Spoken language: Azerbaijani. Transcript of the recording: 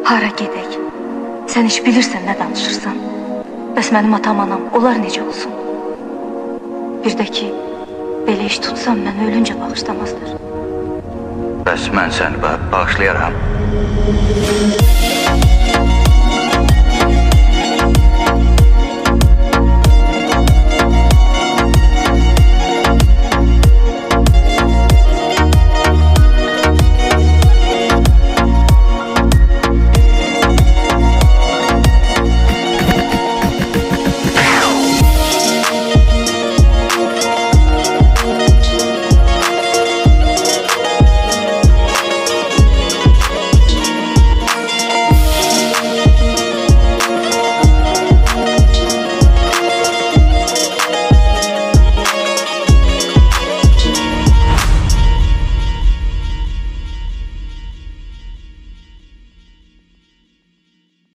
Hara gedək? Sən iş bilirsən, nə danışırsan? Bəs mənim atam, anam, onlar necə olsun? Bir də ki, belə iş tutsam, mən ölüncə bağışlamazlar. Bəs mən səni bağışlayaram.